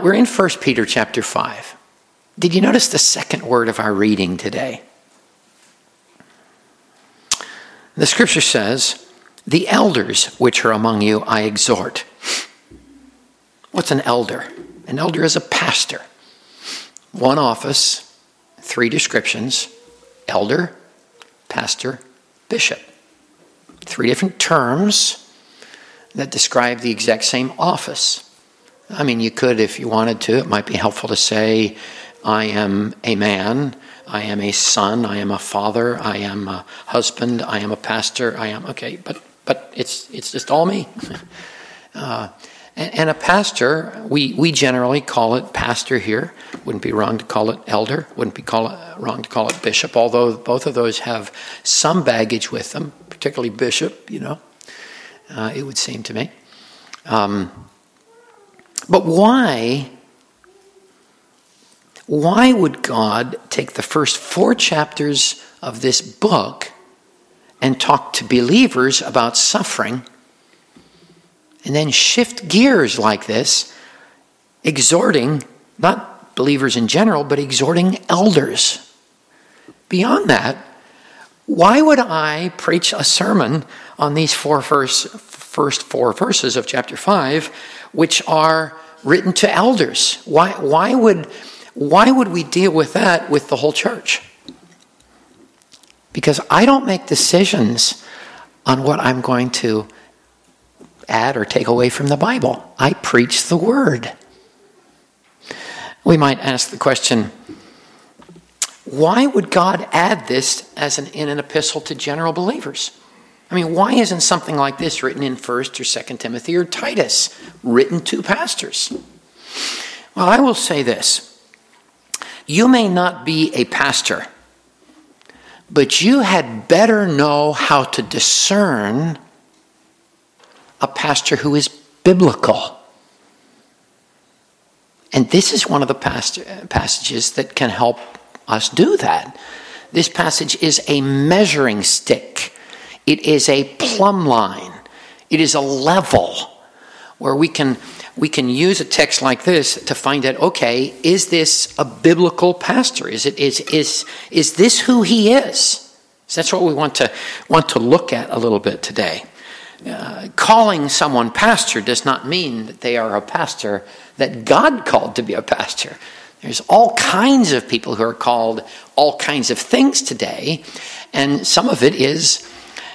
We're in 1 Peter chapter 5. Did you notice the second word of our reading today? The scripture says, "The elders which are among you I exhort." What's an elder? An elder is a pastor. One office, three descriptions: elder, pastor, bishop. Three different terms that describe the exact same office. I mean, you could, if you wanted to, it might be helpful to say, I am a man, I am a son, I am a father, I am a husband, I am a pastor, I am, okay, but it's just all me. And a pastor, we generally call it pastor here. Wouldn't be wrong to call it elder. Wouldn't be wrong to call it bishop, although both of those have some baggage with them, particularly bishop, it would seem to me. But why would God take the first 4 chapters of this book and talk to believers about suffering and then shift gears like this, exhorting not believers in general, but exhorting elders? Beyond that, why would I preach a sermon on these first 4 verses of chapter 5, which are written to elders? Why would we deal with that with the whole church? Because I don't make decisions on what I'm going to add or take away from the Bible. I preach the Word. We might ask the question, why would God add this in an epistle to general believers? I mean, why isn't something like this written in 1st or 2nd Timothy or Titus, written to pastors? Well, I will say this. You may not be a pastor, but you had better know how to discern a pastor who is biblical. And this is one of the passages that can help us do that. This passage is a measuring stick. It is a plumb line. It is a level where we can use a text like this to find out, okay, is this a biblical pastor? Is this who he is? So that's what we want to look at a little bit today. Calling someone pastor does not mean that they are a pastor that God called to be a pastor. There's all kinds of people who are called all kinds of things today, and some of it is,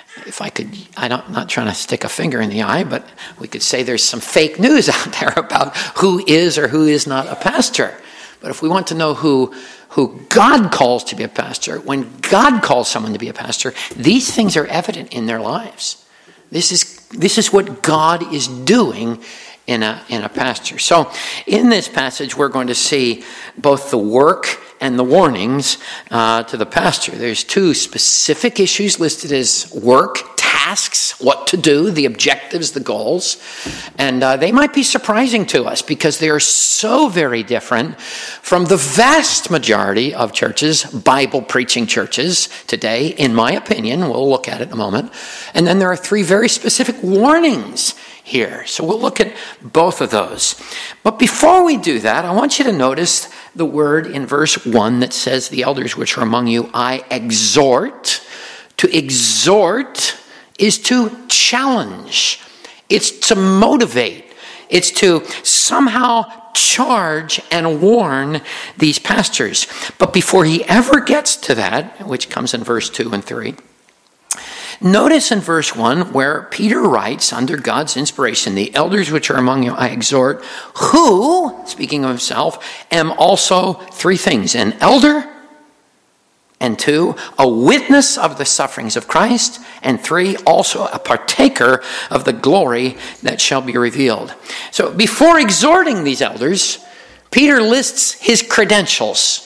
I'm not trying to stick a finger in the eye, but we could say there's some fake news out there about who is or who is not a pastor. But if we want to know who God calls to be a pastor, when God calls someone to be a pastor, these things are evident in their lives. This is what God is doing in a pastor. So in this passage, we're going to see both the work and the warnings to the pastor. There's 2 specific issues listed as work, tasks, what to do, the objectives, the goals. And they might be surprising to us because they are so very different from the vast majority of churches, Bible preaching churches today, in my opinion. We'll look at it in a moment. And then there are 3 very specific warnings here. So we'll look at both of those. But before we do that, I want you to notice the word in verse 1 that says, "The elders which are among you, I exhort." To exhort is to challenge. It's to motivate. It's to somehow charge and warn these pastors. But before he ever gets to that, which comes in verse 2 and 3, notice in verse 1 where Peter writes under God's inspiration, "The elders which are among you I exhort, who," speaking of himself, "am also 3 things, an elder, and 2, a witness of the sufferings of Christ, and 3, also a partaker of the glory that shall be revealed." So before exhorting these elders, Peter lists his credentials.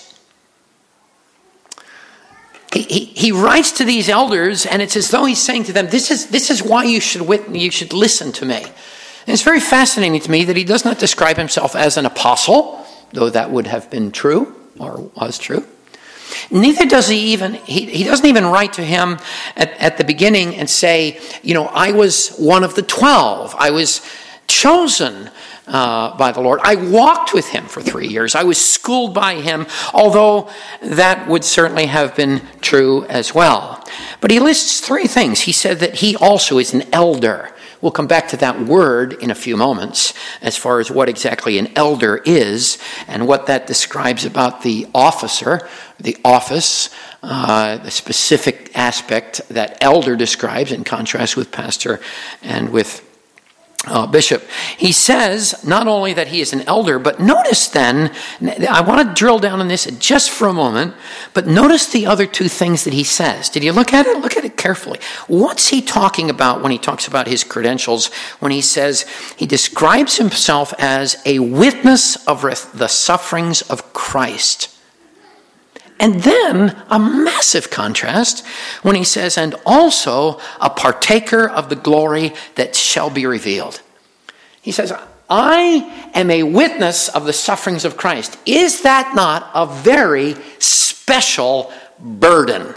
He writes to these elders, and it's as though he's saying to them, this is why you should listen to me. And it's very fascinating to me that he does not describe himself as an apostle, though that would have been true, or was true. Neither does he doesn't even write to him at the beginning and say, I was one of the 12. I was chosen by the Lord. I walked with him for 3 years. I was schooled by him, although that would certainly have been true as well. But he lists 3 things. He said that he also is an elder. We'll come back to that word in a few moments as far as what exactly an elder is and what that describes about the officer, the office, the specific aspect that elder describes in contrast with pastor and with bishop. He says not only that he is an elder, but notice then, I want to drill down on this just for a moment, but notice the other 2 things that he says. Did you look at it? Look at it carefully. What's he talking about when he talks about his credentials? When he says he describes himself as a witness of the sufferings of Christ. And then a massive contrast when he says, and also a partaker of the glory that shall be revealed. He says, I am a witness of the sufferings of Christ. Is that not a very special burden?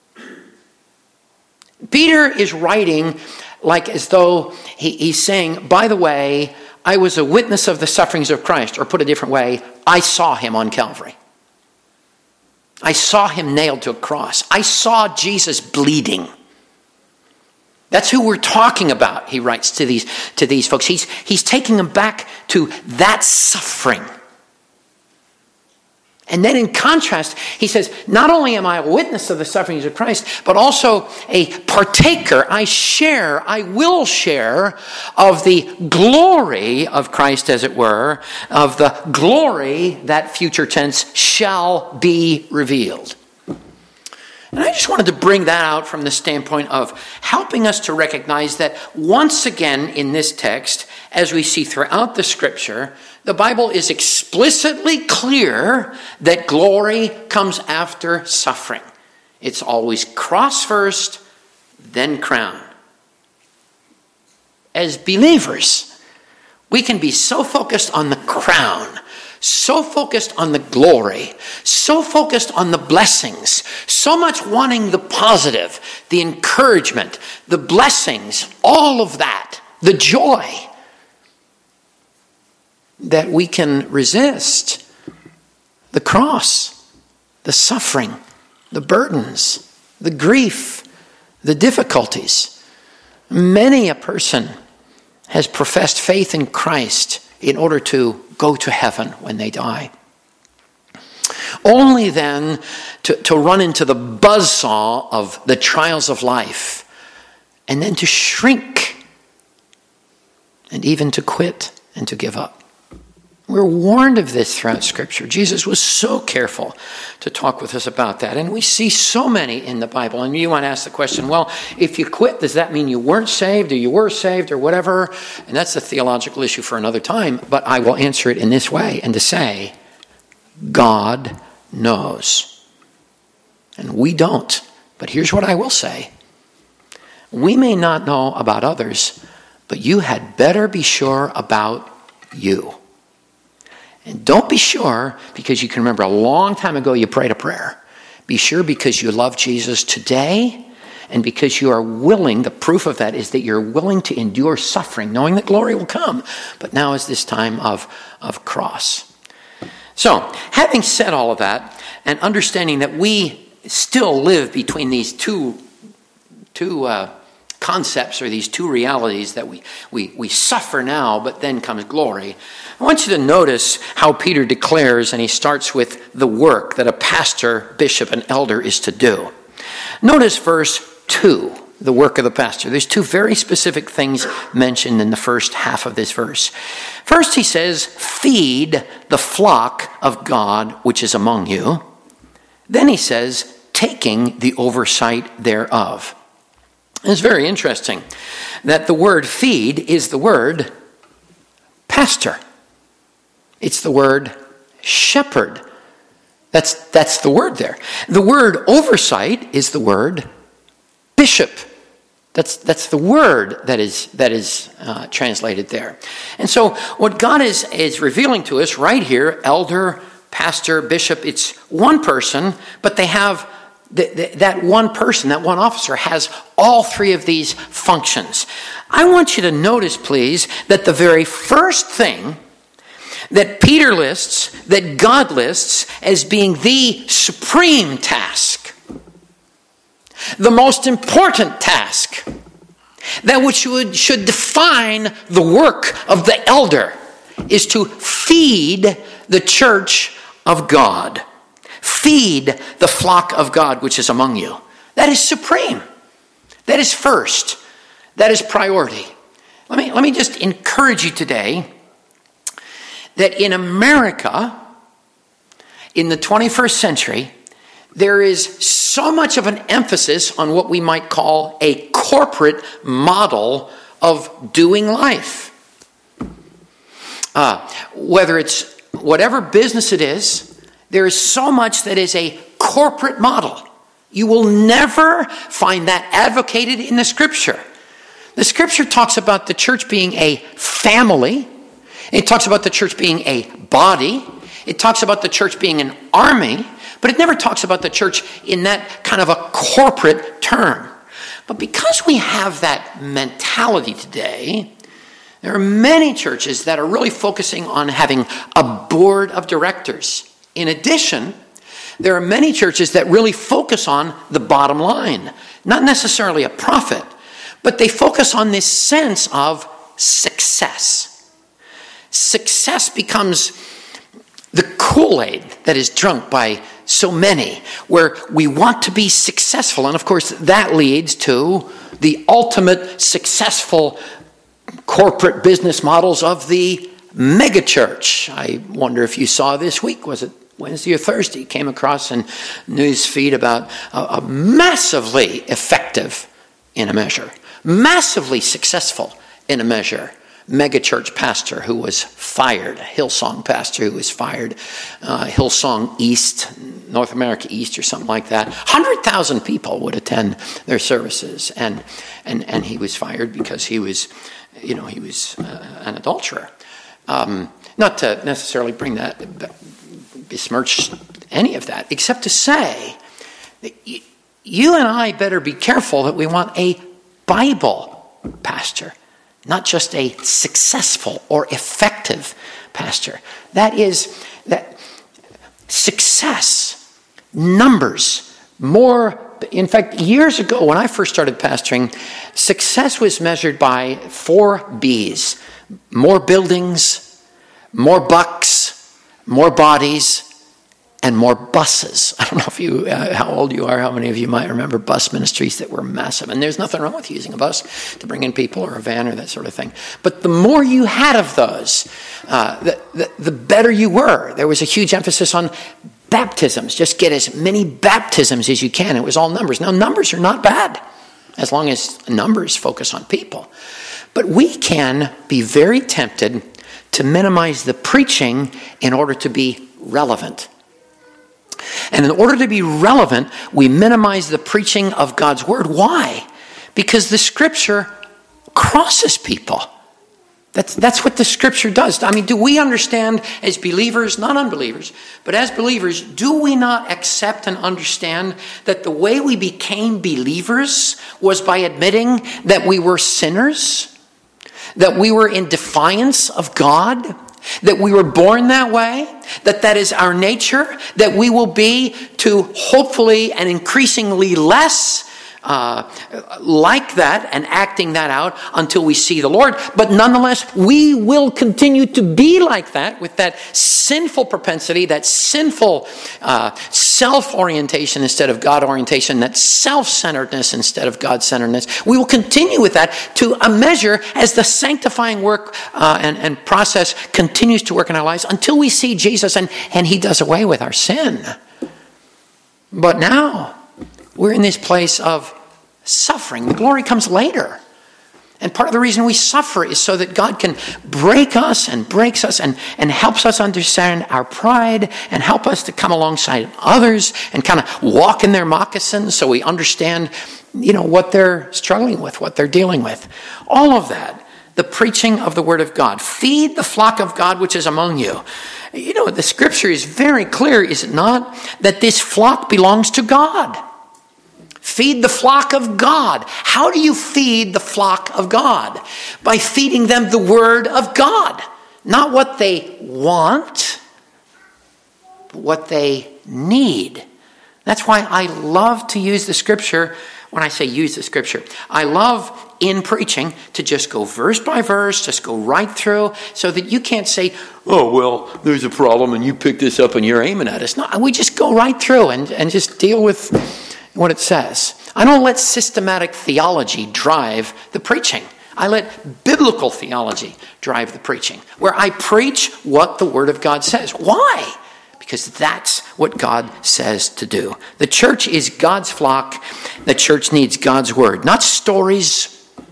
Peter is writing like as though he's saying, by the way, I was a witness of the sufferings of Christ. Or put a different way, I saw him on Calvary. I saw him nailed to a cross. I saw Jesus bleeding. That's who we're talking about, he writes to these folks. He's taking them back to that suffering. And then in contrast, he says, not only am I a witness of the sufferings of Christ, but also a partaker. I will share of the glory of Christ, as it were, of the glory that future tense shall be revealed. And I just wanted to bring that out from the standpoint of helping us to recognize that once again in this text, as we see throughout the scripture, the Bible is explicitly clear that glory comes after suffering. It's always cross first, then crown. As believers, we can be so focused on the crown, so focused on the glory, so focused on the blessings, so much wanting the positive, the encouragement, the blessings, all of that, the joy, that we can resist the cross, the suffering, the burdens, the grief, the difficulties. Many a person has professed faith in Christ in order to go to heaven when they die. Only then to run into the buzzsaw of the trials of life and then to shrink and even to quit and to give up. We're warned of this throughout Scripture. Jesus was so careful to talk with us about that. And we see so many in the Bible. And you want to ask the question, well, if you quit, does that mean you weren't saved or you were saved or whatever? And that's a theological issue for another time. But I will answer it in this way and to say, God knows. And we don't. But here's what I will say. We may not know about others, but you had better be sure about you. And don't be sure because you can remember a long time ago you prayed a prayer. Be sure because you love Jesus today and because you are willing, the proof of that is that you're willing to endure suffering, knowing that glory will come. But now is this time of cross. So, having said all of that and understanding that we still live between these two concepts or these 2 realities that we suffer now, but then comes glory. I want you to notice how Peter declares, and he starts with the work that a pastor, bishop, and elder is to do. Notice verse 2, the work of the pastor. There's 2 very specific things mentioned in the first half of this verse. First, he says, feed the flock of God which is among you. Then he says, taking the oversight thereof. It's very interesting that the word feed is the word pastor. It's the word shepherd. That's the word there. The word oversight is the word bishop. That's the word that is translated there. And so what God is revealing to us right here, elder, pastor, bishop, it's one person, but they have that one person, that one officer has all three of these functions. I want you to notice, please, that the very first thing that Peter lists, that God lists as being the supreme task, the most important task, that which should define the work of the elder, is to feed the church of God. Feed the flock of God which is among you. That is supreme. That is first. That is priority. Let me just encourage you today that in America, in the 21st century, there is so much of an emphasis on what we might call a corporate model of doing life. Whether it's whatever business it is, there is so much that is a corporate model. You will never find that advocated in the Scripture. The Scripture talks about the church being a family. It talks about the church being a body. It talks about the church being an army. But it never talks about the church in that kind of a corporate term. But because we have that mentality today, there are many churches that are really focusing on having a board of directors. In addition, there are many churches that really focus on the bottom line. Not necessarily a profit, but they focus on this sense of success. Success becomes the Kool-Aid that is drunk by so many, where we want to be successful. And of course, that leads to the ultimate successful corporate business models of the megachurch. I wonder if you saw this week, was it Wednesday or Thursday, came across a news feed about a massively effective, in a measure, massively successful, in a measure, megachurch pastor who was fired, a Hillsong pastor who was fired, Hillsong East, North America East or something like that. 100,000 people would attend their services, and he was fired because he was an adulterer. Not to necessarily besmirch any of that, except to say that you and I better be careful that we want a Bible pastor, not just a successful or effective pastor. That success, numbers, more. In fact, years ago when I first started pastoring, success was measured by 4 B's. More buildings, more bucks, more bodies, and more buses. I don't know if you, how old you are, how many of you might remember bus ministries that were massive. And there's nothing wrong with using a bus to bring in people or a van or that sort of thing. But the more you had of those, the better you were. There was a huge emphasis on baptisms. Just get as many baptisms as you can. It was all numbers. Now, numbers are not bad, as long as numbers focus on people. But we can be very tempted to minimize the preaching in order to be relevant. And in order to be relevant, we minimize the preaching of God's word. Why? Because the Scripture crosses people. That's what the Scripture does. I mean, do we understand as believers, not unbelievers, but as believers, do we not accept and understand that the way we became believers was by admitting that we were sinners, that we were in defiance of God, that we were born that way, that is our nature, that we will be to hopefully and increasingly less like that and acting that out until we see the Lord. But nonetheless, we will continue to be like that with that sinful propensity, that sinful self-orientation instead of God-orientation, that self-centeredness instead of God-centeredness. We will continue with that to a measure as the sanctifying work and process continues to work in our lives until we see Jesus and he does away with our sin. But now, we're in this place of suffering. The glory comes later. And part of the reason we suffer is so that God can break us and breaks us and helps us understand our pride and help us to come alongside others and kind of walk in their moccasins so we understand, what they're struggling with, what they're dealing with. All of that, the preaching of the Word of God. Feed the flock of God which is among you. The Scripture is very clear, is it not, that this flock belongs to God. Feed the flock of God. How do you feed the flock of God? By feeding them the word of God. Not what they want, but what they need. That's why I love to use the scripture. When I say use the scripture, I love in preaching to just go verse by verse, just go right through, so that you can't say, oh, well, there's a problem and you pick this up and you're aiming at us. No, we just go right through and just deal with what it says. I don't let systematic theology drive the preaching. I let biblical theology drive the preaching, where I preach what the Word of God says. Why? Because that's what God says to do. The church is God's flock. The church needs God's Word. Not stories,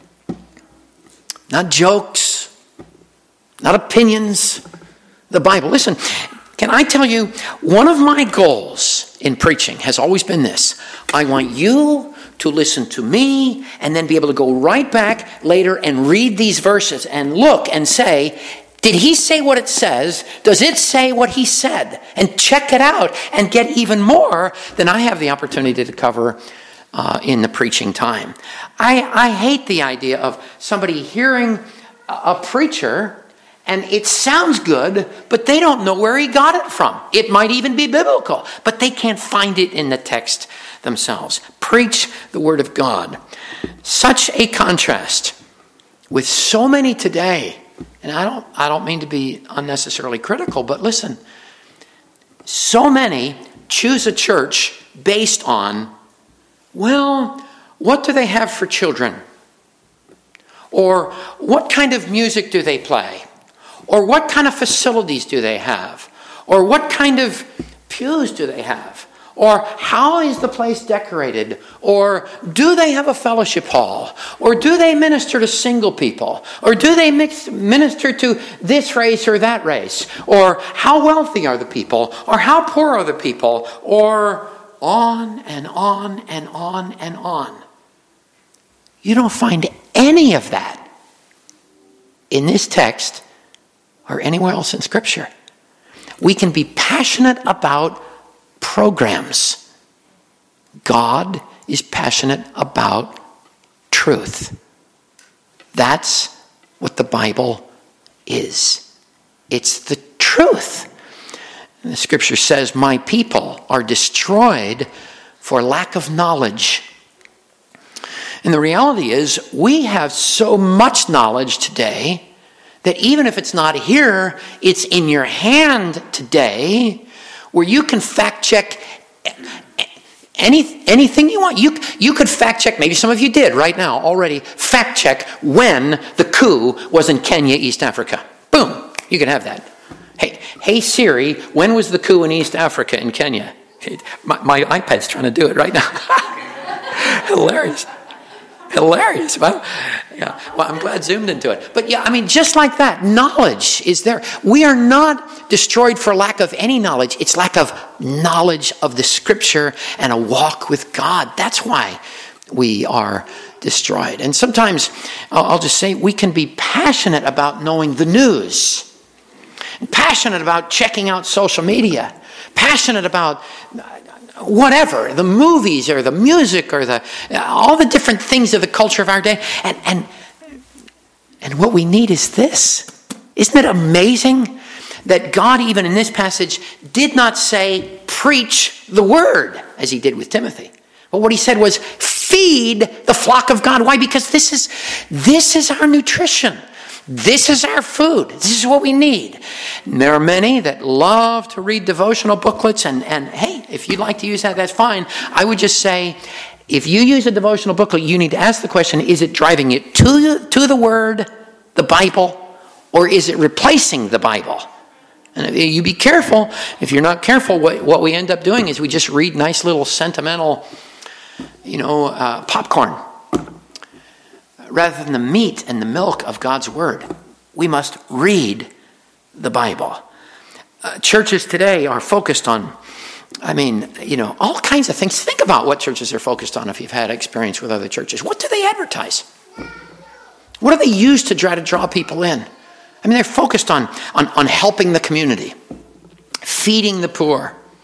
not jokes, not opinions. The Bible. Listen, can I tell you, one of my goals in preaching has always been this. I want you to listen to me and then be able to go right back later and read these verses and look and say, did he say what it says? Does it say what he said? And check it out and get even more than I have the opportunity to cover in the preaching time. I hate the idea of somebody hearing a preacher and it sounds good, but they don't know where he got it from. It might even be biblical, but they can't find it in the text themselves. Preach the Word of God. Such a contrast with so many today. And I don't mean to be unnecessarily critical, but listen. So many choose a church based on, well, what do they have for children? Or what kind of music do they play? Or what kind of facilities do they have? Or what kind of pews do they have? Or how is the place decorated? Or do they have a fellowship hall? Or do they minister to single people? Or do they minister to this race or that race? Or how wealthy are the people? Or how poor are the people? Or on and on and on and on. You don't find any of that in this text or anywhere else in Scripture. We can be passionate about programs. God is passionate about truth. That's what the Bible is. It's the truth. And the Scripture says, my people are destroyed for lack of knowledge. And the reality is, we have so much knowledge today that even if it's not here, it's in your hand today, where you can fact check anything you want. You could fact check, maybe some of you did right now already, fact check when the coup was in Kenya, East Africa. Boom, you can have that. Hey Siri, when was the coup in East Africa in Kenya? My iPad's trying to do it right now. Hilarious. Well, I'm glad Zoom didn't do it. But just like that, knowledge is there. We are not destroyed for lack of any knowledge. It's lack of knowledge of the Scripture and a walk with God. That's why we are destroyed. And sometimes, I'll just say, we can be passionate about knowing the news, passionate about checking out social media, passionate about whatever, the movies or the music or all the different things of the culture of our day. And what we need is this. Isn't it amazing that God, even in this passage, did not say, preach the word, as he did with Timothy. But what he said was, feed the flock of God. Why? Because this is our nutrition. This is our food. This is what we need. And there are many that love to read devotional booklets, and hey, if you'd like to use that, that's fine. I would just say, if you use a devotional booklet, you need to ask the question, is it driving it to the Word, the Bible, or is it replacing the Bible? And you be careful. If you're not careful, what we end up doing is we just read nice little sentimental, popcorn, rather than the meat and the milk of God's Word. We must read the Bible. Churches today are focused on, all kinds of things. Think about what churches are focused on if you've had experience with other churches. What do they advertise? What do they use to try to draw people in? They're focused on helping the community, feeding the poor,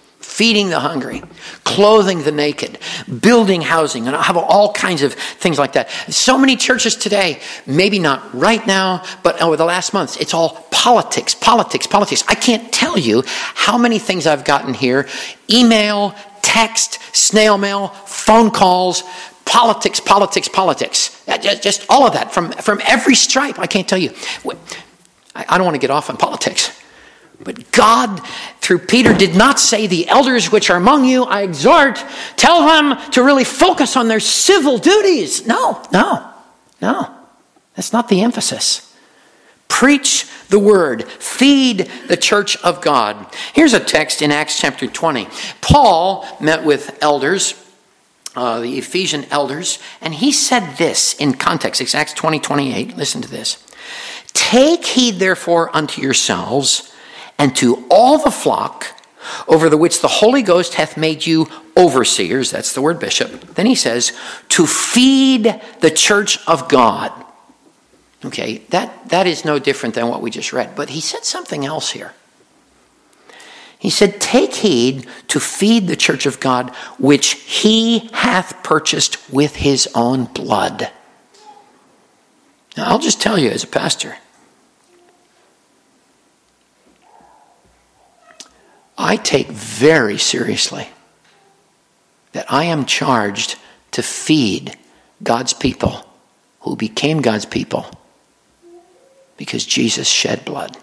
feeding the hungry, clothing the naked, building housing, and I have all kinds of things like that. So many churches today, maybe not right now, but over the last months, it's all politics. I can't tell you how many things I've gotten here. Email, text, snail mail, phone calls, politics. Just all of that from every stripe. I can't tell you. I don't want to get off on politics. But God, through Peter, did not say, the elders which are among you, I exhort, tell them to really focus on their civil duties. No. That's not the emphasis. Preach the word. Feed the church of God. Here's a text in Acts chapter 20. Paul met with elders, the Ephesian elders, and he said this in context. It's Acts 20:28. Listen to this. Take heed therefore unto yourselves and to all the flock over the which the Holy Ghost hath made you overseers. That's the word bishop. Then he says, to feed the church of God. Okay, that is no different than what we just read. But he said something else here. He said, take heed to feed the church of God, which he hath purchased with his own blood. Now, I'll just tell you as a pastor, I take very seriously that I am charged to feed God's people who became God's people because Jesus shed blood.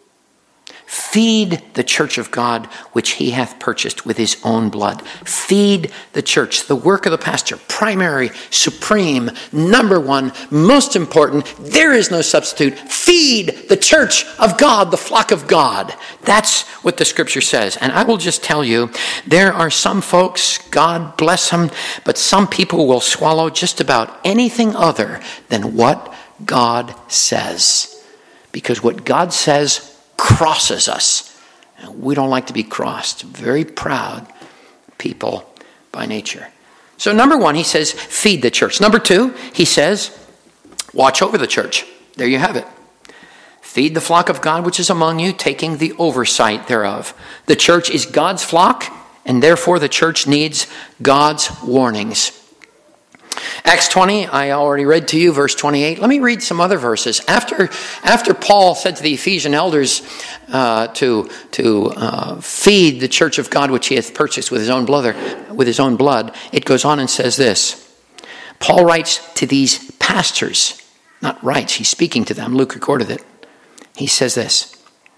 Feed the church of God, which he hath purchased with his own blood. Feed the church, the work of the pastor, primary, supreme, number one, most important. There is no substitute. Feed the church of God, the flock of God. That's what the scripture says. And I will just tell you, there are some folks, God bless them, but some people will swallow just about anything other than what God says. Because what God says crosses us. We don't like to be crossed. Very proud people by nature. So number one, he says, feed the church. Number two, he says, watch over the church. There you have it. Feed the flock of God which is among you, taking the oversight thereof. The church is God's flock, and therefore the church needs God's warnings. Acts 20, I already read to you, verse 28. Let me read some other verses. After Paul said to the Ephesian elders to feed the church of God which he hath purchased with his own blood, it goes on and says this. Paul writes to these pastors, not writes, he's speaking to them. Luke recorded it. He says this,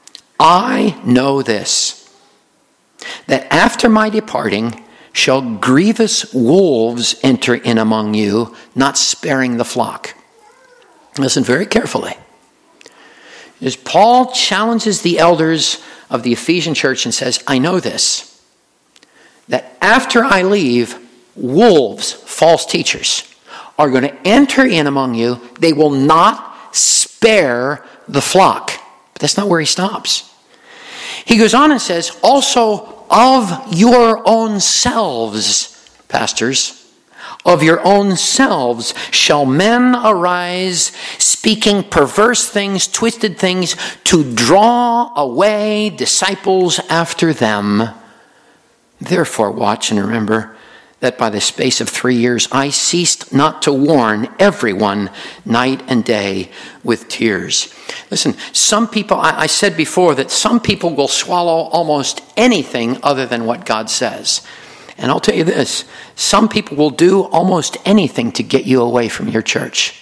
I know this, that after my departing shall grievous wolves enter in among you, not sparing the flock. Listen very carefully. As Paul challenges the elders of the Ephesian church and says, I know this, that after I leave, wolves, false teachers, are going to enter in among you. They will not spare the flock. But that's not where he stops. He goes on and says, also of your own selves, pastors, of your own selves shall men arise, speaking perverse things, twisted things, to draw away disciples after them. Therefore watch and remember that by the space of 3 years I ceased not to warn everyone night and day with tears. Listen, some people, I said before that some people will swallow almost anything other than what God says. And I'll tell you this, some people will do almost anything to get you away from your church.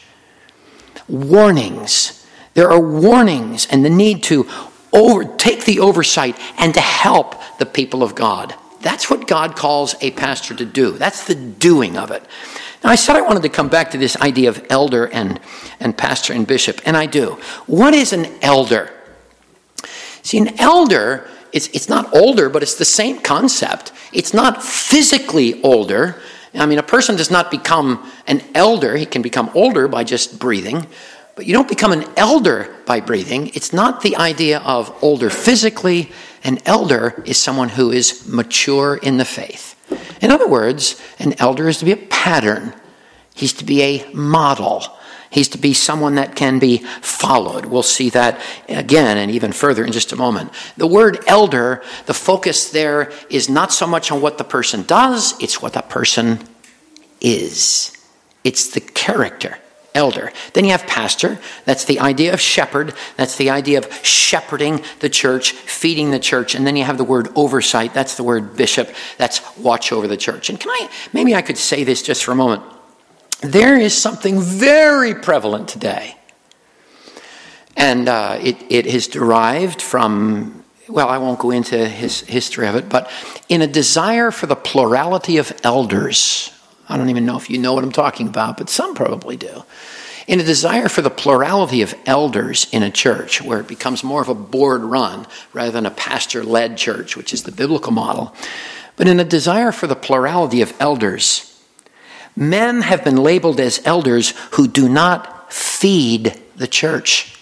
Warnings. There are warnings and the need to take the oversight and to help the people of God. That's what God calls a pastor to do. That's the doing of it. Now, I said I wanted to come back to this idea of elder and pastor and bishop, and I do. What is an elder? See, an elder, it's not older, but it's the same concept. It's not physically older. I mean, a person does not become an elder. He can become older by just breathing, but you don't become an elder by breathing. It's not the idea of older physically. An elder is someone who is mature in the faith. In other words, an elder is to be a pattern. He's to be a model. He's to be someone that can be followed. We'll see that again and even further in just a moment. The word elder, the focus there is not so much on what the person does, it's what that person is. It's the character. Elder. Then you have pastor. That's the idea of shepherd. That's the idea of shepherding the church, feeding the church. And then you have the word oversight. That's the word bishop. That's watch over the church. And maybe I could say this just for a moment. There is something very prevalent today. And it is derived from, well, I won't go into his history of it, but in a desire for the plurality of elders. I don't even know if you know what I'm talking about, but some probably do. In a desire for the plurality of elders in a church, where it becomes more of a board run rather than a pastor-led church, which is the biblical model. But in a desire for the plurality of elders, men have been labeled as elders who do not feed the church.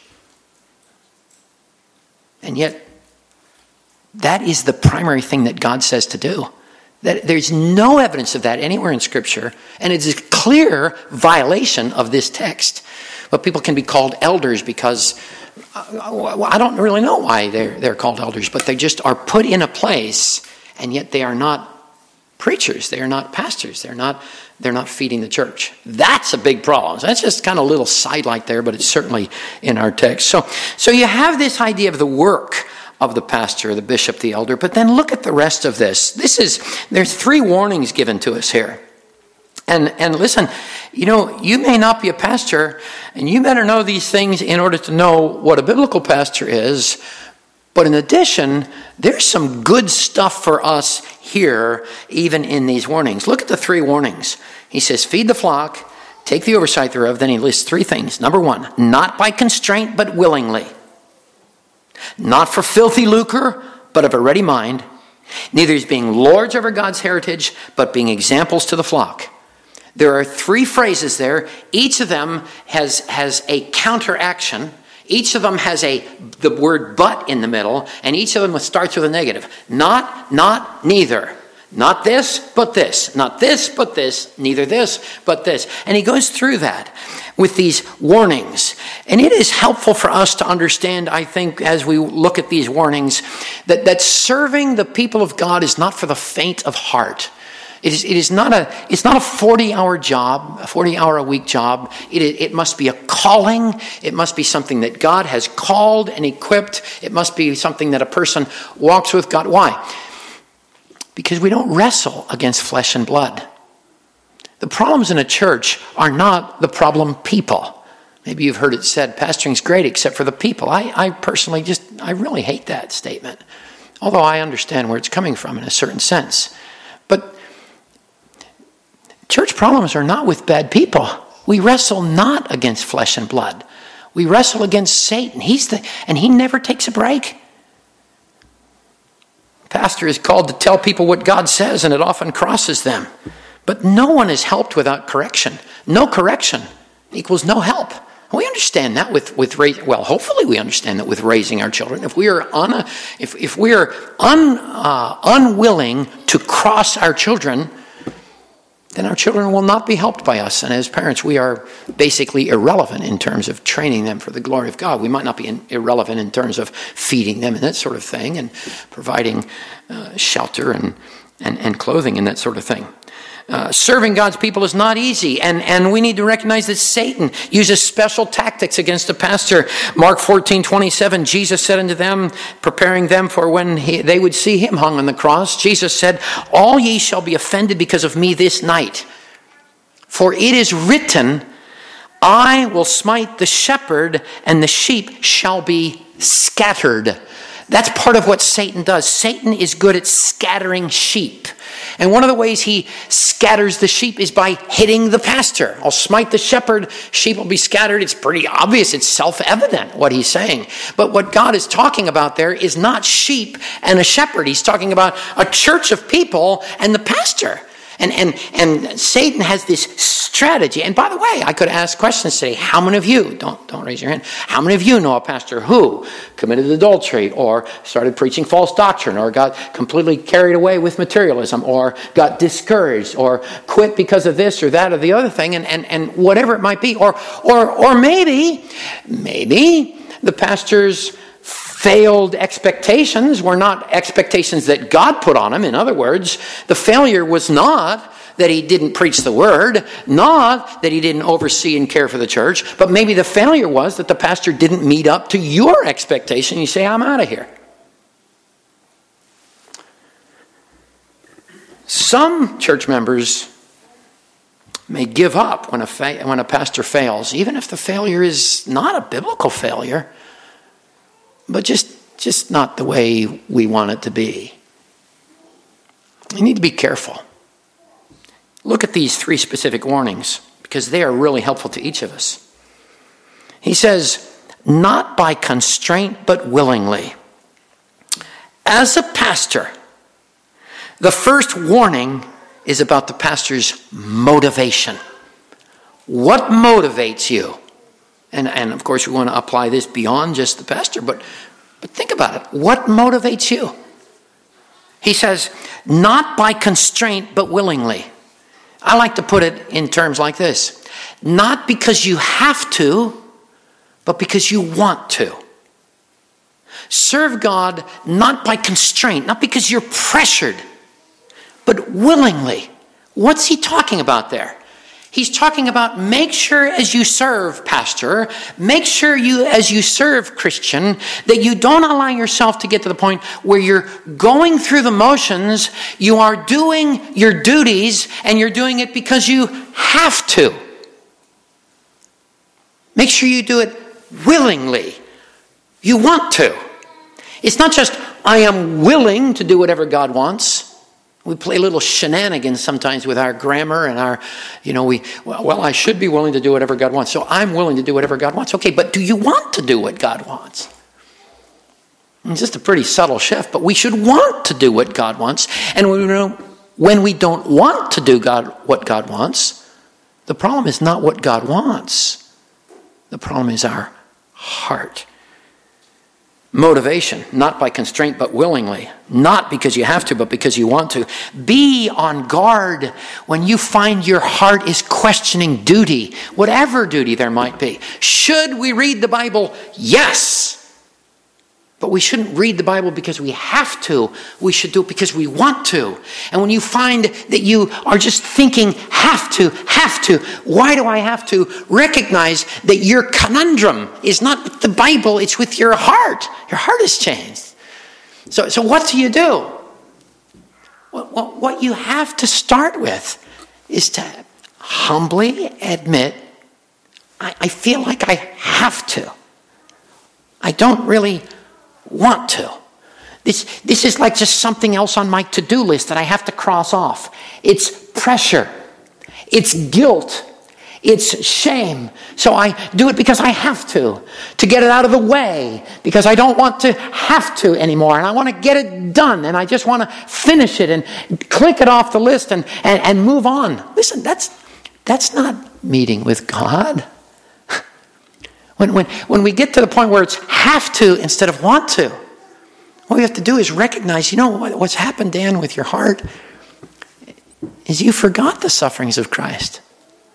And yet, that is the primary thing that God says to do. That there's no evidence of that anywhere in Scripture, and it's a clear violation of this text. But people can be called elders because I don't really know why they're called elders, but they just are put in a place, and yet they are not preachers, they are not pastors, they're not feeding the church. That's a big problem. So that's just kind of a little sidelight there, but it's certainly in our text. So you have this idea of the work of the pastor, the bishop, the elder. But then look at the rest of this. There's 3 warnings given to us here. And listen, you may not be a pastor, and you better know these things in order to know what a biblical pastor is. But in addition, there's some good stuff for us here, even in these warnings. Look at the 3 warnings. He says, feed the flock, take the oversight thereof. Then he lists 3 things. Number 1, not by constraint, but willingly. Not for filthy lucre, but of a ready mind. Neither is being lords over God's heritage, but being examples to the flock. There are 3 phrases there. Each of them has a counteraction. Each of them has the word but in the middle, and each of them starts with a negative. Not, neither. Not this, but this. Not this, but this. Neither this, but this. And he goes through that with these warnings. And it is helpful for us to understand, I think, as we look at these warnings, that serving the people of God is not for the faint of heart. It's not a 40-hour job, a 40-hour-a-week job. It must be a calling. It must be something that God has called and equipped. It must be something that a person walks with God. Why? Because we don't wrestle against flesh and blood. The problems in a church are not the problem people. Maybe you've heard it said, pastoring's great except for the people. I personally I really hate that statement. Although I understand where it's coming from in a certain sense. But church problems are not with bad people. We wrestle not against flesh and blood. We wrestle against Satan. And he never takes a break. Pastor is called to tell people what God says, and it often crosses them. But no one is helped without correction. No correction equals no help. We understand that hopefully we understand that with raising our children. If we are unwilling to cross our children, then our children will not be helped by us. And as parents, we are basically irrelevant in terms of training them for the glory of God. We might not be irrelevant in terms of feeding them and that sort of thing, and providing shelter and clothing and that sort of thing. Serving God's people is not easy, and we need to recognize that Satan uses special tactics against the pastor. Mark 14:27, Jesus said unto them, preparing them for when they would see him hung on the cross, Jesus said, all ye shall be offended because of me this night. For it is written, I will smite the shepherd, and the sheep shall be scattered. That's part of what Satan does. Satan is good at scattering sheep. And one of the ways he scatters the sheep is by hitting the pastor. I'll smite the shepherd, sheep will be scattered. It's pretty obvious. It's self-evident what he's saying. But what God is talking about there is not sheep and a shepherd. He's talking about a church of people and the pastor. And Satan has this strategy. And by the way, I could ask questions today. How many of you, don't raise your hand, how many of you know a pastor who committed adultery or started preaching false doctrine or got completely carried away with materialism or got discouraged or quit because of this or that or the other thing and whatever it might be? Or maybe the pastor's failed expectations were not expectations that God put on him. In other words, the failure was not that he didn't preach the word, not that he didn't oversee and care for the church, but maybe the failure was that the pastor didn't meet up to your expectation. You say, I'm out of here. Some church members may give up when a pastor fails, even if the failure is not a biblical failure, but just not the way we want it to be. You need to be careful. Look at these 3 specific warnings because they are really helpful to each of us. He says, not by constraint, but willingly. As a pastor, the first warning is about the pastor's motivation. What motivates you? And of course, we want to apply this beyond just the pastor, but think about it. What motivates you? He says, not by constraint, but willingly. I like to put it in terms like this. Not because you have to, but because you want to. Serve God not by constraint, not because you're pressured, but willingly. What's he talking about there? He's talking about make sure as you serve, pastor, make sure you as you serve, Christian, that you don't allow yourself to get to the point where you're going through the motions, you are doing your duties, and you're doing it because you have to. Make sure you do it willingly. You want to. It's not just, I am willing to do whatever God wants. We play little shenanigans sometimes with our grammar and our, I should be willing to do whatever God wants. So I'm willing to do whatever God wants. Okay, but do you want to do what God wants? It's just a pretty subtle shift, but we should want to do what God wants. And when we don't want to do what God wants, the problem is not what God wants. The problem is our heart. Motivation, not by constraint, but willingly. Not because you have to, but because you want to. Be on guard when you find your heart is questioning duty, whatever duty there might be. Should we read the Bible? Yes. But we shouldn't read the Bible because we have to. We should do it because we want to. And when you find that you are just thinking, have to, why do I have to? Recognize that your conundrum is not with the Bible, it's with your heart. Your heart has changed. So what do you do? What you have to start with is to humbly admit, I feel like I have to. I don't really want to. This is like just something else on my to-do list that I have to cross off. It's pressure. It's guilt. It's shame. So I do it because I have to get it out of the way, because I don't want to have to anymore, and I want to get it done, and I just want to finish it and click it off the list and move on. Listen, that's not meeting with God. When we get to the point where it's have to instead of want to, what we have to do is recognize, what's happened, Dan, with your heart is you forgot the sufferings of Christ.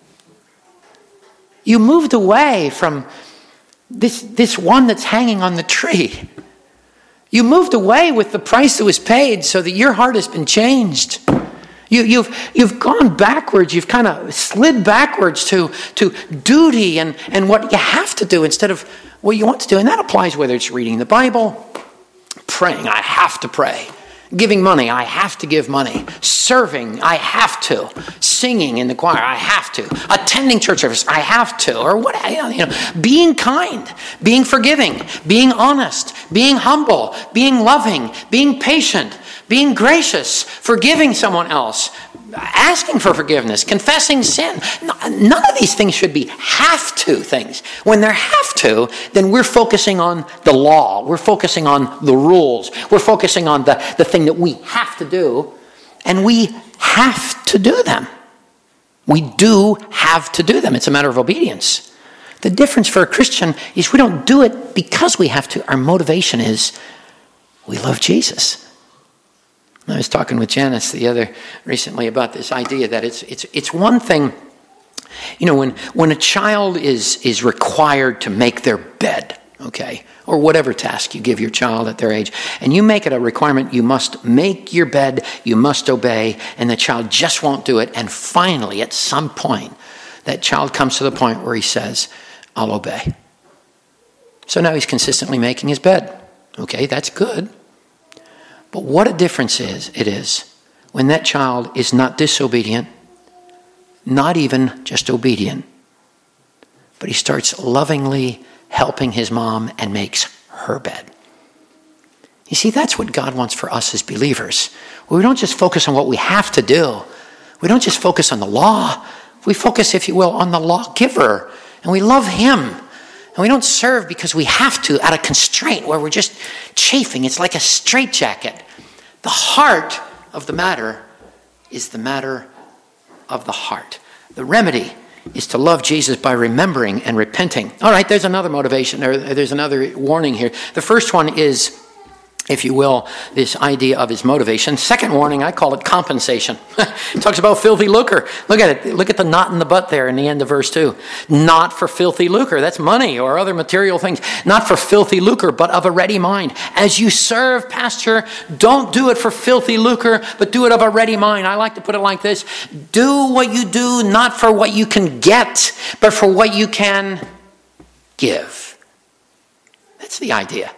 You moved away from this one that's hanging on the tree. You moved away with the price that was paid so that your heart has been changed. You've gone backwards. You've kind of slid backwards to duty and what you have to do instead of what you want to do. And that applies whether it's reading the Bible, praying, I have to pray. Giving money, I have to give money. Serving, I have to. Singing in the choir, I have to. Attending church service, I have to. Or what, being kind, being forgiving, being honest, being humble, being loving, being patient, being gracious, forgiving someone else, asking for forgiveness, confessing sin. None of these things should be have to things. When they're have to, then we're focusing on the law. We're focusing on the rules. We're focusing on the thing that we have to do. And we have to do them. We do have to do them. It's a matter of obedience. The difference for a Christian is we don't do it because we have to. Our motivation is we love Jesus. I was talking with Janice recently about this idea that it's one thing, when a child is required to make their bed, okay, or whatever task you give your child at their age, and you make it a requirement, you must make your bed, you must obey, and the child just won't do it, and finally, at some point, that child comes to the point where he says, I'll obey. So now he's consistently making his bed. Okay, that's good. But what a difference it is when that child is not disobedient, not even just obedient, but he starts lovingly helping his mom and makes her bed. You see, that's what God wants for us as believers. We don't just focus on what we have to do. We don't just focus on the law. We focus, if you will, on the lawgiver. And we love him. And we don't serve because we have to out of constraint where we're just chafing. It's like a straitjacket. The heart of the matter is the matter of the heart. The remedy is to love Jesus by remembering and repenting. All right, there's another motivation, or there's another warning here. The first one is, if you will, this idea of his motivation. Second warning, I call it compensation. It talks about filthy lucre. Look at it. Look at the knot in the butt there in the end of verse 2. Not for filthy lucre. That's money or other material things. Not for filthy lucre, but of a ready mind. As you serve, pastor, don't do it for filthy lucre, but do it of a ready mind. I like to put it like this. Do what you do not for what you can get, but for what you can give. That's the idea.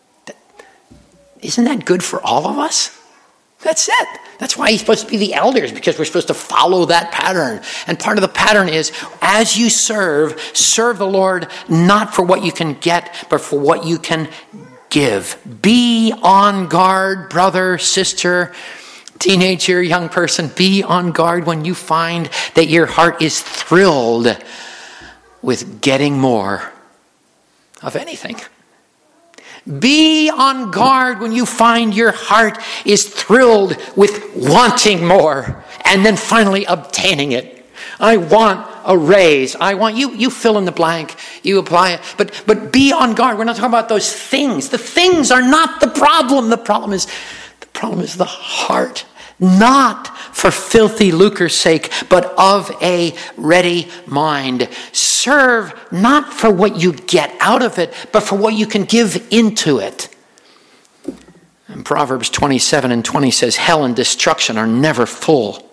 Isn't that good for all of us? That's it. That's why he's supposed to be the elders, because we're supposed to follow that pattern. And part of the pattern is, as you serve the Lord, not for what you can get, but for what you can give. Be on guard, brother, sister, teenager, young person. Be on guard when you find that your heart is thrilled with getting more of anything. Be on guard when you find your heart is thrilled with wanting more and then finally obtaining it. I want a raise. I want you fill in the blank. You apply it. But be on guard. We're not talking about those things. The things are not the problem. The problem is the heart. Not for filthy lucre's sake, but of a ready mind. Serve not for what you get out of it, but for what you can give into it. And Proverbs 27:20 says, hell and destruction are never full.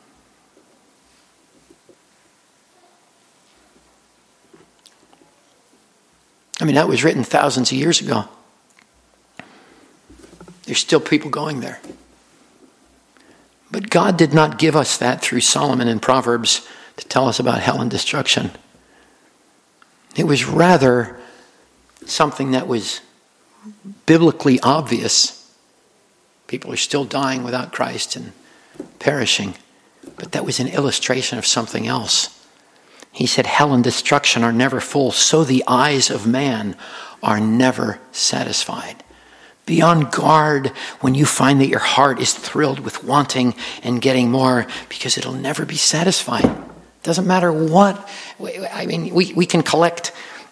I mean, that was written thousands of years ago. There's still people going there. But God did not give us that through Solomon in Proverbs to tell us about hell and destruction. It was rather something that was biblically obvious. People are still dying without Christ and perishing. But that was an illustration of something else. He said, hell and destruction are never full, so the eyes of man are never satisfied. Be on guard when you find that your heart is thrilled with wanting and getting more, because it'll never be satisfied. Doesn't matter what. I mean, we can collect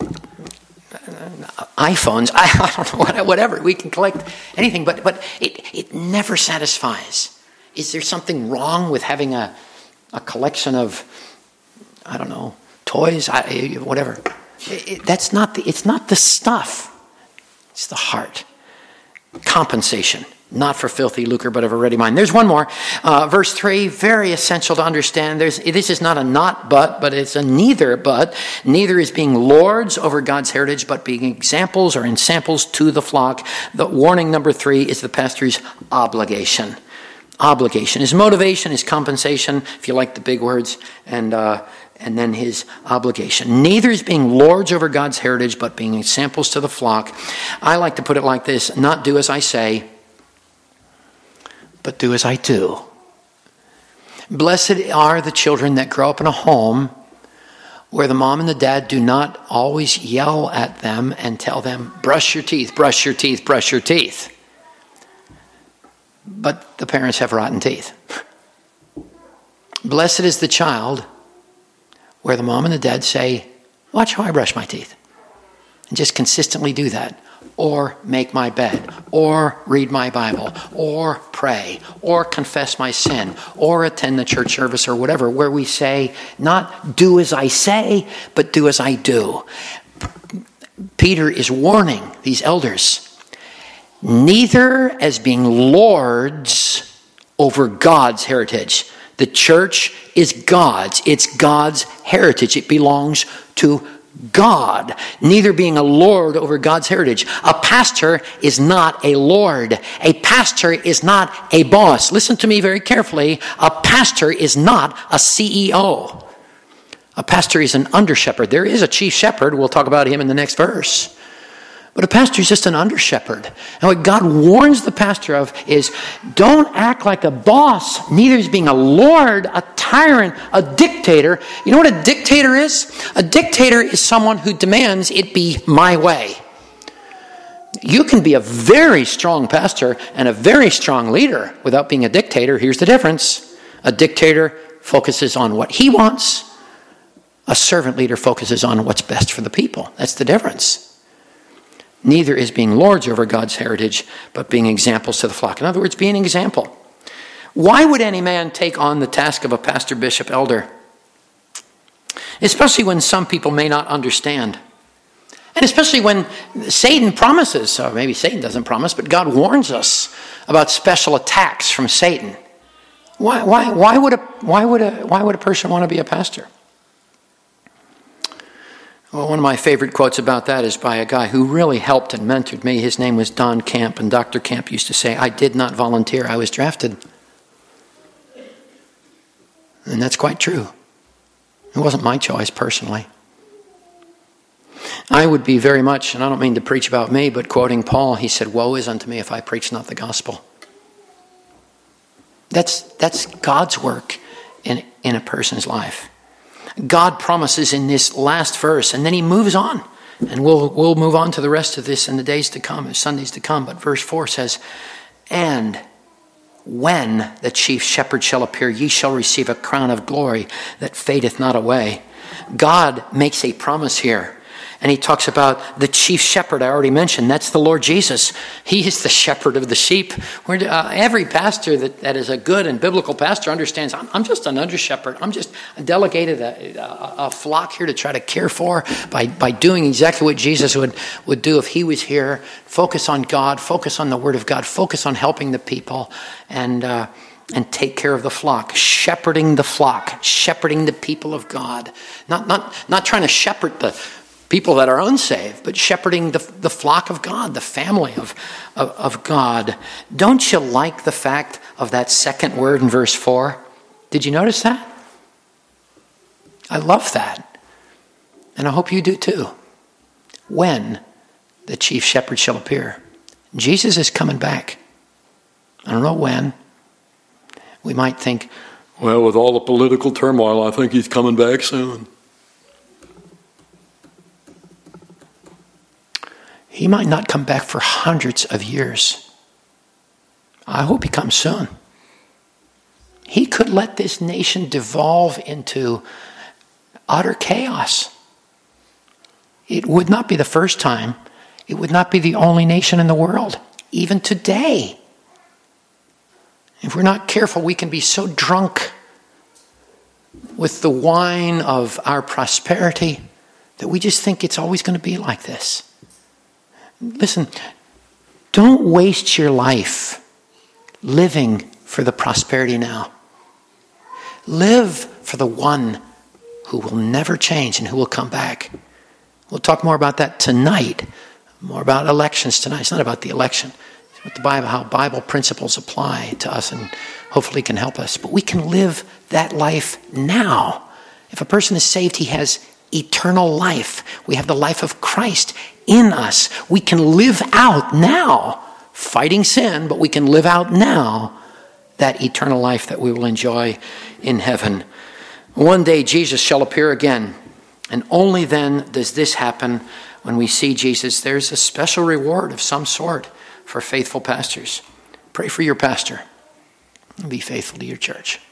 iPhones. I don't know, whatever. We can collect anything, but it never satisfies. Is there something wrong with having a collection of, I don't know, toys, whatever? It's not the stuff. It's the heart. Compensation, not for filthy lucre, but of a ready mind. There's one more. Verse 3, very essential to understand. This is not a not but it's a neither but. Neither is being lords over God's heritage, but being examples or ensamples to the flock. The warning number 3 is the pastor's obligation. Obligation. His motivation, his compensation, if you like the big words, and then his obligation. Neither is being lords over God's heritage, but being examples to the flock. I like to put it like this: not do as I say, but do as I do. Blessed are the children that grow up in a home where the mom and the dad do not always yell at them and tell them, brush your teeth, brush your teeth, brush your teeth. But the parents have rotten teeth. Blessed is the child where the mom and the dad say, watch how I brush my teeth. And just consistently do that. Or make my bed, or read my Bible, or pray, or confess my sin, or attend the church service or whatever, where we say, not do as I say, but do as I do. Peter is warning these elders, neither as being lords over God's heritage. The church is God's. It's God's heritage. It belongs to God, neither being a lord over God's heritage. A pastor is not a lord. A pastor is not a boss. Listen to me very carefully. A pastor is not a CEO. A pastor is an under shepherd. There is a chief shepherd. We'll talk about him in the next verse. But a pastor is just an under shepherd. And what God warns the pastor of is, don't act like a boss, neither is being a lord, a tyrant, a dictator. You know what a dictator is? A dictator is someone who demands it be my way. You can be a very strong pastor and a very strong leader without being a dictator. Here's the difference. A dictator focuses on what he wants. A servant leader focuses on what's best for the people. That's the difference. Neither is being lords over God's heritage, but being examples to the flock. In other words, be an example. Why would any man take on the task of a pastor, bishop, elder? Especially when some people may not understand. And especially when Satan promises, or maybe Satan doesn't promise, but God warns us about special attacks from Satan. Why would a person want to be a pastor? Well, one of my favorite quotes about that is by a guy who really helped and mentored me. His name was Don Camp, and Dr. Camp used to say, I did not volunteer, I was drafted. And that's quite true. It wasn't my choice personally. I would be very much, and I don't mean to preach about me, but quoting Paul, he said, woe is unto me if I preach not the gospel. That's God's work in a person's life. God promises in this last verse, and then he moves on. And we'll move on to the rest of this in the days to come, Sundays to come. But verse 4 says, and when the chief shepherd shall appear, ye shall receive a crown of glory that fadeth not away. God makes a promise here. And he talks about the chief shepherd I already mentioned. That's the Lord Jesus. He is the shepherd of the sheep. Every pastor that is a good and biblical pastor understands, I'm just an under shepherd. I'm just delegated a flock here to try to care for by doing exactly what Jesus would do if he was here. Focus on God, focus on the Word of God, focus on helping the people, and take care of the flock, shepherding the flock, shepherding the people of God. Not trying to shepherd the people that are unsaved, but shepherding the flock of God, the family of God. Don't you like the fact of that second word in verse 4? Did you notice that? I love that. And I hope you do too. When the chief shepherd shall appear. Jesus is coming back. I don't know when. We might think, well, with all the political turmoil, I think he's coming back soon. He might not come back for hundreds of years. I hope he comes soon. He could let this nation devolve into utter chaos. It would not be the first time. It would not be the only nation in the world. Even today. If we're not careful, we can be so drunk with the wine of our prosperity that we just think it's always going to be like this. Listen, don't waste your life living for the prosperity now. Live for the one who will never change and who will come back. We'll talk more about that tonight, more about elections tonight. It's not about the election. It's about the Bible, how Bible principles apply to us and hopefully can help us. But we can live that life now. If a person is saved, he has eternal life. We have the life of Christ in us. We can live out now, fighting sin, but we can live out now that eternal life that we will enjoy in heaven. One day Jesus shall appear again, and only then does this happen. When we see Jesus, there's a special reward of some sort for faithful pastors. Pray for your pastor and be faithful to your church.